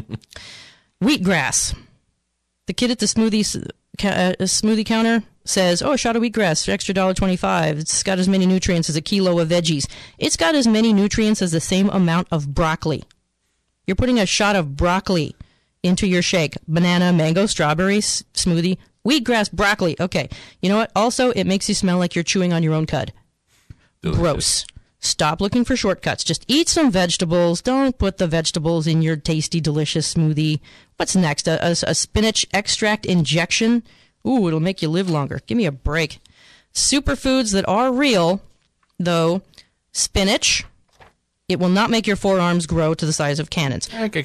Wheatgrass. The kid at the smoothie counter says, a shot of wheatgrass for extra $1.25. It's got as many nutrients as a kilo of veggies. It's got as many nutrients as the same amount of broccoli. You're putting a shot of broccoli into your shake. Banana, mango, strawberry smoothie, wheatgrass, broccoli. Okay. You know what? Also, it makes you smell like you're chewing on your own cud. Delicious. Gross. Stop looking for shortcuts. Just eat some vegetables. Don't put the vegetables in your tasty, delicious smoothie. What's next? A spinach extract injection? Ooh, it'll make you live longer. Give me a break. Superfoods that are real, though. Spinach. It will not make your forearms grow to the size of cannons. But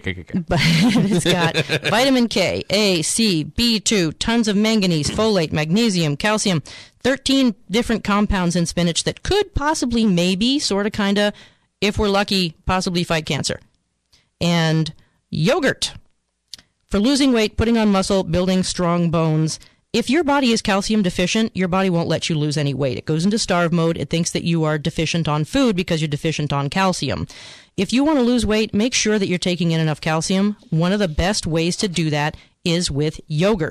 it's got vitamin K, A, C, B2, tons of manganese, folate, magnesium, calcium, 13 different compounds in spinach that could possibly, maybe, sort of, kind of, if we're lucky, possibly fight cancer. And yogurt. For losing weight, putting on muscle, building strong bones. If your body is calcium deficient, your body won't let you lose any weight. It goes into starve mode. It thinks that you are deficient on food because you're deficient on calcium. If you want to lose weight, make sure that you're taking in enough calcium. One of the best ways to do that is with yogurt.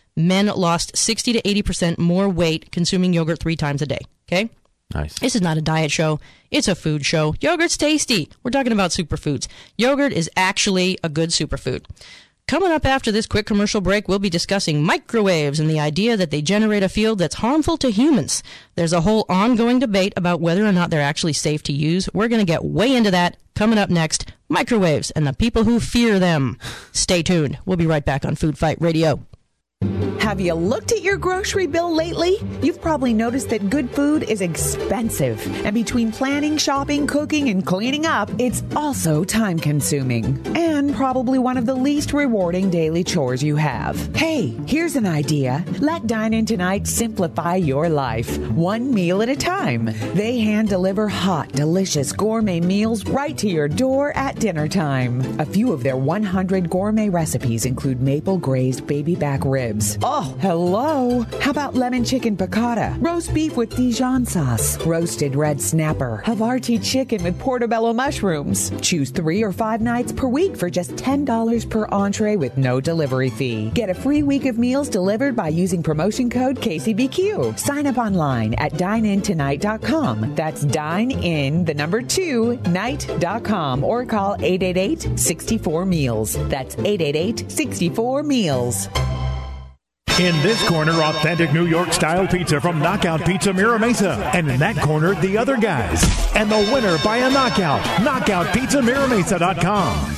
men lost 60 to 80% more weight consuming yogurt 3 times a day. Okay? Nice. This is not a diet show. It's a food show. Yogurt's tasty. We're talking about superfoods. Yogurt is actually a good superfood. Coming up after this quick commercial break, we'll be discussing microwaves and the idea that they generate a field that's harmful to humans. There's a whole ongoing debate about whether or not they're actually safe to use. We're going to get way into that. Coming up next, microwaves and the people who fear them. Stay tuned. We'll be right back on Food Fight Radio. Have you looked at your grocery bill lately? You've probably noticed that good food is expensive. And between planning, shopping, cooking, and cleaning up, it's also time-consuming. And probably one of the least rewarding daily chores you have. Hey, here's an idea. Let Dine In Tonight simplify your life, one meal at a time. They hand-deliver hot, delicious gourmet meals right to your door at dinner time. A few of their 100 gourmet recipes include maple glazed baby back ribs. Oh, hello. How about lemon chicken piccata, roast beef with Dijon sauce, roasted red snapper, Havarti chicken with portobello mushrooms. Choose 3 or 5 nights per week for just $10 per entree with no delivery fee. Get a free week of meals delivered by using promotion code KCBQ. Sign up online at dineintonight.com. That's dinein, the number 2, night.com, or call 888-64-MEALS. That's 888-64-MEALS. In this corner, authentic New York-style pizza from Knockout Pizza Mira Mesa. And in that corner, the other guys. And the winner by a knockout, knockoutpizzamiramesa.com.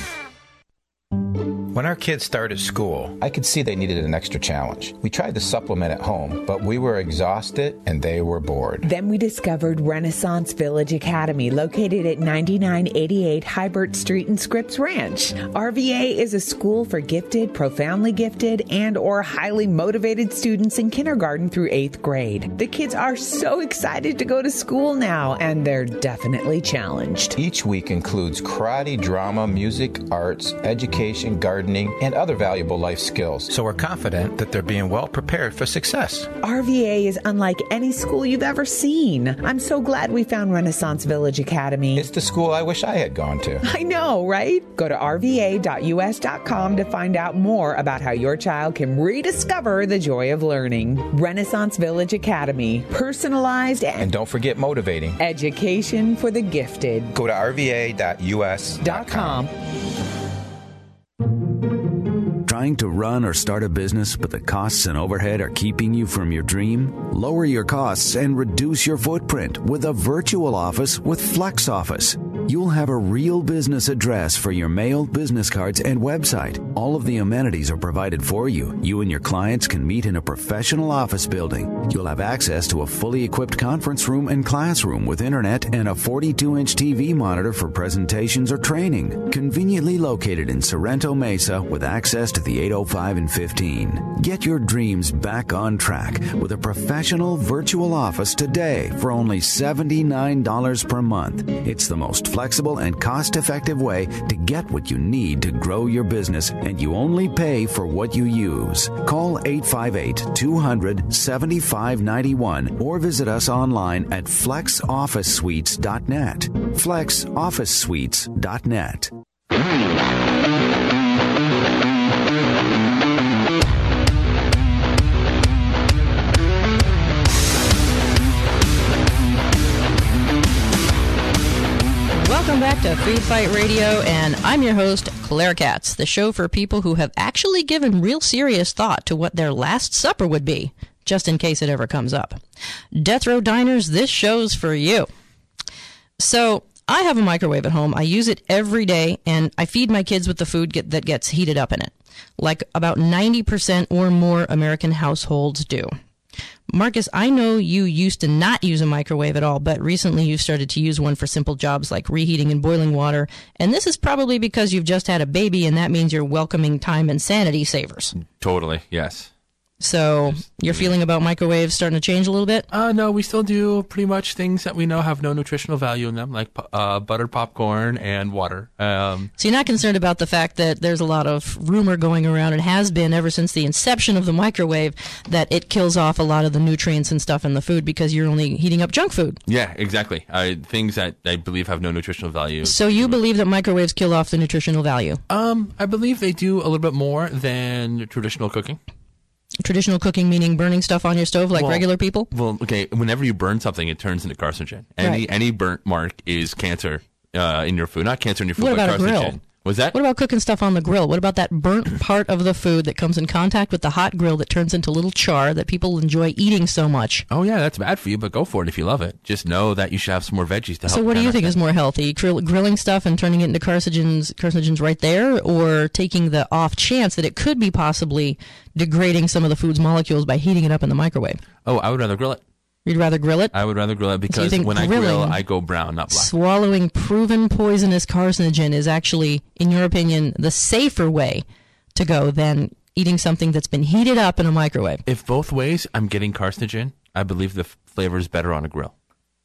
When our kids started school, I could see they needed an extra challenge. We tried to supplement at home, but we were exhausted and they were bored. Then we discovered Renaissance Village Academy, located at 9988 Hybert Street in Scripps Ranch. RVA is a school for gifted, profoundly gifted, and or highly motivated students in kindergarten through 8th grade. The kids are so excited to go to school now, and they're definitely challenged. Each week includes karate, drama, music, arts, education, gardening, and other valuable life skills. So we're confident that they're being well prepared for success. RVA is unlike any school you've ever seen. I'm so glad we found Renaissance Village Academy. It's the school I wish I had gone to. I know, right? Go to rva.us.com to find out more about how your child can rediscover the joy of learning. Renaissance Village Academy. Personalized and don't forget motivating. Education for the gifted. Go to rva.us.com. Trying to run or start a business, but the costs and overhead are keeping you from your dream? Lower your costs and reduce your footprint with a virtual office with Flex Office. You'll have a real business address for your mail, business cards, and website. All of the amenities are provided for you. You and your clients can meet in a professional office building. You'll have access to a fully equipped conference room and classroom with internet and a 42-inch TV monitor for presentations or training. Conveniently located in Sorrento Mesa with access to the 805 and 15. Get your dreams back on track with a professional virtual office today for only $79 per month. It's the most flexible and cost-effective way to get what you need to grow your business, and you only pay for what you use. Call 858-200-7591 or visit us online at flexofficesuites.net. flexofficesuites.net. Welcome back to Food Fight Radio, and I'm your host, Claire Katz, the show for people who have actually given real serious thought to what their last supper would be, just in case it ever comes up. Death Row Diners, this show's for you. So, I have a microwave at home. I use it every day, and I feed my kids with the food that gets heated up in it, like about 90% or more American households do. Marcus, I know you used to not use a microwave at all, but recently you started to use one for simple jobs like reheating and boiling water. And this is probably because you've just had a baby, and that means you're welcoming time and sanity savers. Totally, yes. So your feeling about microwaves starting to change a little bit? No, we still do pretty much things that we know have no nutritional value in them, like buttered popcorn and water. So you're not concerned about the fact that there's a lot of rumor going around, and has been ever since the inception of the microwave, that it kills off a lot of the nutrients and stuff in the food because you're only heating up junk food. Yeah, exactly. Things that I believe have no nutritional value. So you believe that microwaves kill off the nutritional value? I believe they do a little bit more than traditional cooking. Traditional cooking meaning burning stuff on your stove like regular people? Well, okay. Whenever you burn something, it turns into carcinogen. Any burnt mark is cancer in your food. Not cancer in your food, What but about a carcinogen. grill? Was that? What about cooking stuff on the grill? What about that burnt part of the food that comes in contact with the hot grill that turns into little char that people enjoy eating so much? Oh, yeah, that's bad for you, but go for it if you love it. Just know that you should have some more veggies to help. So what do you think is more healthy? Grilling stuff and turning it into carcinogens right there, or taking the off chance that it could be possibly degrading some of the food's molecules by heating it up in the microwave? Oh, I would rather grill it. You'd rather grill it? I would rather grill it because when I grill, I go brown, not black. Swallowing proven poisonous carcinogen is actually, in your opinion, the safer way to go than eating something that's been heated up in a microwave. If both ways I'm getting carcinogen, I believe the flavor is better on a grill.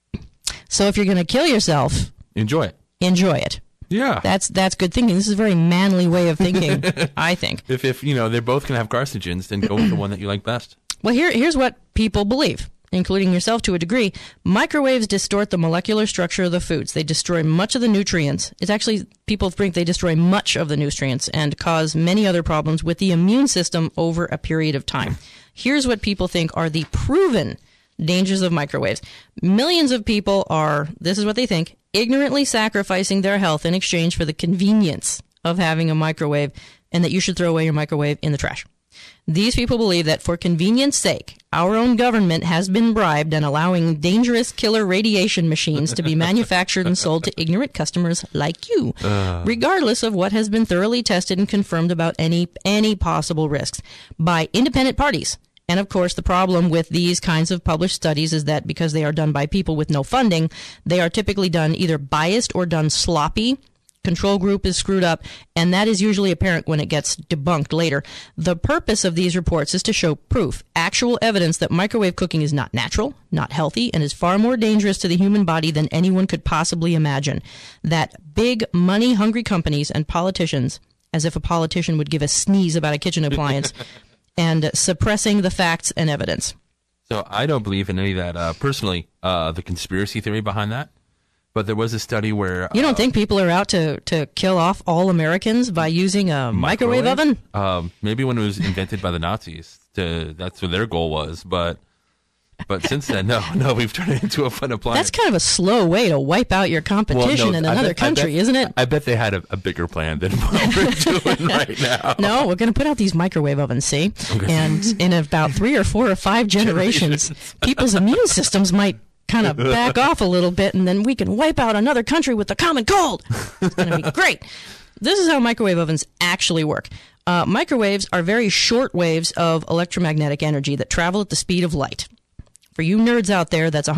So if you're going to kill yourself, enjoy it. Enjoy it. Yeah. That's good thinking. This is a very manly way of thinking, I think. If they're both going to have carcinogens, then go with the one that you like best. Well, here's what people believe, including yourself to a degree. Microwaves distort the molecular structure of the foods. They destroy much of the nutrients. It's actually, people think they destroy much of the nutrients and cause many other problems with the immune system over a period of time. Here's what people think are the proven dangers of microwaves. Millions of people are, this is what they think, ignorantly sacrificing their health in exchange for the convenience of having a microwave, and that you should throw away your microwave in the trash. These people believe that for convenience sake, our own government has been bribed and allowing dangerous killer radiation machines to be manufactured and sold to ignorant customers like you, regardless of what has been thoroughly tested and confirmed about any possible risks by independent parties. And of course, the problem with these kinds of published studies is that because they are done by people with no funding, they are typically done either biased or done sloppy. Control group is screwed up, and that is usually apparent when it gets debunked later. The purpose of these reports is to show proof, actual evidence that microwave cooking is not natural, not healthy, and is far more dangerous to the human body than anyone could possibly imagine. That big, money-hungry companies and politicians, as if a politician would give a sneeze about a kitchen appliance, and suppressing the facts and evidence. So I don't believe in any of that. Personally, the conspiracy theory behind that. But there was a study where... You don't think people are out to kill off all Americans by using a microwave oven? Maybe when it was invented by the Nazis. That's what their goal was. But since then, no, we've turned it into a fun appliance. That's kind of a slow way to wipe out your competition in another country, isn't it? I bet they had a bigger plan than what we're doing right now. No, we're going to put out these microwave ovens, see? Okay. And in about 3 or 4 or 5 generations, people's immune systems might kind of back off a little bit, and then we can wipe out another country with the common cold. It's going to be great. This is how microwave ovens actually work. Microwaves are very short waves of electromagnetic energy that travel at the speed of light. For you nerds out there, that's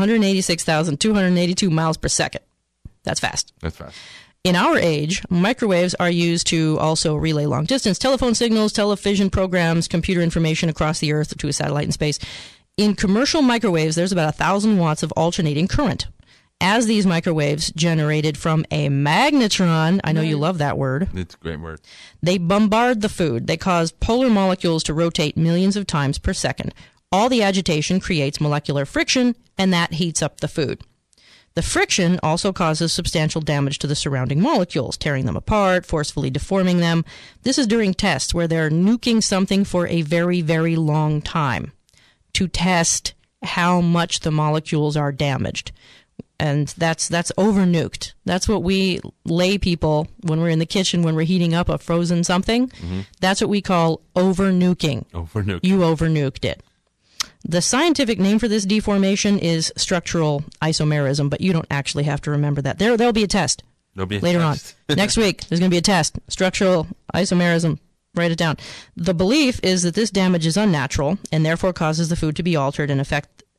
186,282 miles per second. That's fast. That's fast. In our age, microwaves are used to also relay long-distance telephone signals, television programs, computer information across the Earth to a satellite in space. In commercial microwaves, there's about 1,000 watts of alternating current. As these microwaves generated from a magnetron, I know you love that word. It's a great word. They bombard the food. They cause polar molecules to rotate millions of times per second. All the agitation creates molecular friction, and that heats up the food. The friction also causes substantial damage to the surrounding molecules, tearing them apart, forcefully deforming them. This is during tests where they're nuking something for a very, very long time to test how much the molecules are damaged. And that's over-nuked. That's what we lay people, when we're in the kitchen, when we're heating up a frozen something, that's what we call over-nuking. Over-nuking. You over-nuked it. The scientific name for this deformation is structural isomerism, but you don't actually have to remember that. There'll be a test later on. Next week, there's going to be a test. Structural isomerism. Write it down. The belief is that this damage is unnatural and therefore causes the food to be altered and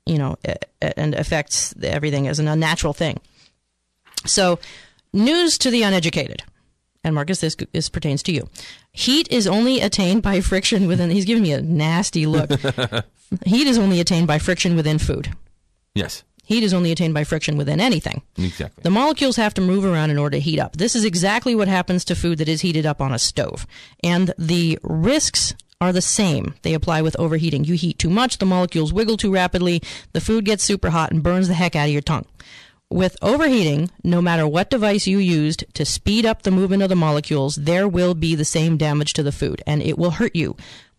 affects everything as an unnatural thing. So, news to the uneducated. And Marcus, this pertains to you. Heat is only attained by friction within... He's giving me a nasty look. Heat is only attained by friction within food. Yes. Heat is only attained by friction within anything. Exactly. The molecules have to move around in order to heat up. This is exactly what happens to food that is heated up on a stove. And the risks are the same. They apply with overheating. You heat too much, the molecules wiggle too rapidly, the food gets super hot and burns the heck out of your tongue. With overheating, no matter what device you used to speed up the movement of the molecules, there will be the same damage to the food, and it will hurt you.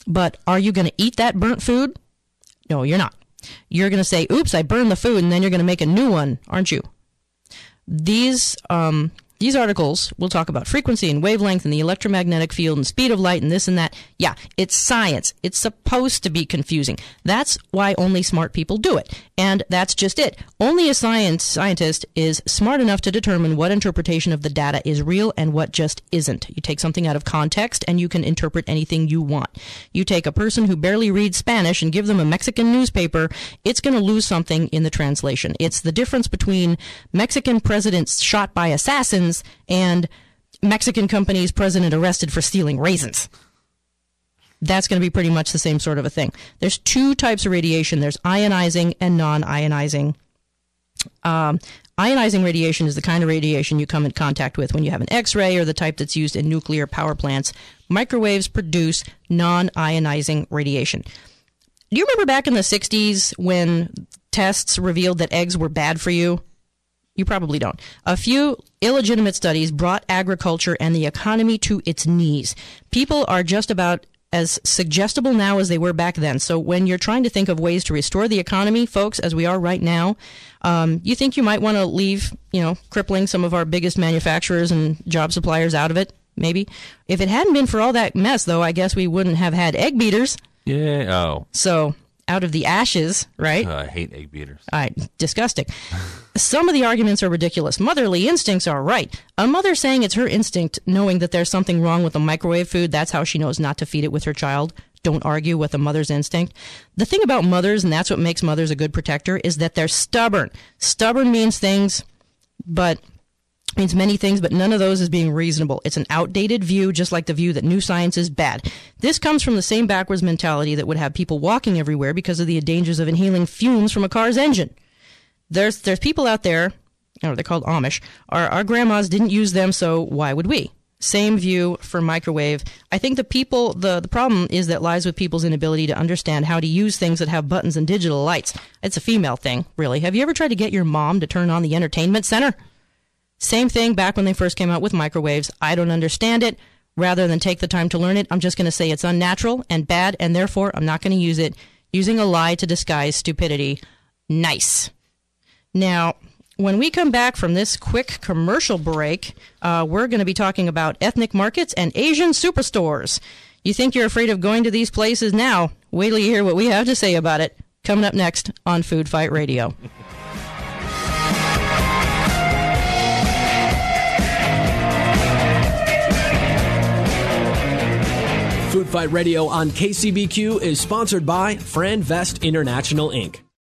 But are you going to eat that burnt food? No, you're not. You're going to say, oops, I burned the food, and then you're going to make a new one, aren't you? These articles will talk about frequency and wavelength and the electromagnetic field and speed of light and this and that. Yeah, it's science. It's supposed to be confusing. That's why only smart people do it. And that's just it. Only a scientist is smart enough to determine what interpretation of the data is real and what just isn't. You take something out of context and you can interpret anything you want. You take a person who barely reads Spanish and give them a Mexican newspaper, it's going to lose something in the translation. It's the difference between Mexican presidents shot by assassins and Mexican company's president arrested for stealing raisins. That's going to be pretty much the same sort of a thing. There's two types of radiation. There's ionizing and non-ionizing. Ionizing radiation is the kind of radiation you come in contact with when you have an X-ray or the type that's used in nuclear power plants. Microwaves produce non-ionizing radiation. Do you remember back in the 60s when tests revealed that eggs were bad for you? You probably don't. A few illegitimate studies brought agriculture and the economy to its knees. People are just about as suggestible now as they were back then. So when you're trying to think of ways to restore the economy, folks, as we are right now, you think you might want to leave, crippling some of our biggest manufacturers and job suppliers out of it, maybe? If it hadn't been for all that mess, though, I guess we wouldn't have had egg beaters. Yeah, oh. So out of the ashes, right? I hate egg beaters. Disgusting. Some of the arguments are ridiculous. Motherly instincts are right. A mother saying it's her instinct, knowing that there's something wrong with the microwave food, that's how she knows not to feed it with her child. Don't argue with a mother's instinct. The thing about mothers, and that's what makes mothers a good protector, is that they're stubborn. Stubborn means many things, but none of those is being reasonable. It's an outdated view, just like the view that new science is bad. This comes from the same backwards mentality that would have people walking everywhere because of the dangers of inhaling fumes from a car's engine. There's people out there, they're called Amish. Our grandmas didn't use them, so why would we? Same view for microwave. I think the problem is that lies with people's inability to understand how to use things that have buttons and digital lights. It's a female thing, really. Have you ever tried to get your mom to turn on the entertainment center? Same thing back when they first came out with microwaves. I don't understand it. Rather than take the time to learn it, I'm just going to say it's unnatural and bad, and therefore I'm not going to use it. Using a lie to disguise stupidity. Nice. Now, when we come back from this quick commercial break, we're going to be talking about ethnic markets and Asian superstores. You think you're afraid of going to these places now? Wait till you hear what we have to say about it. Coming up next on Food Fight Radio. Food Fight Radio on KCBQ is sponsored by FranVest International, Inc.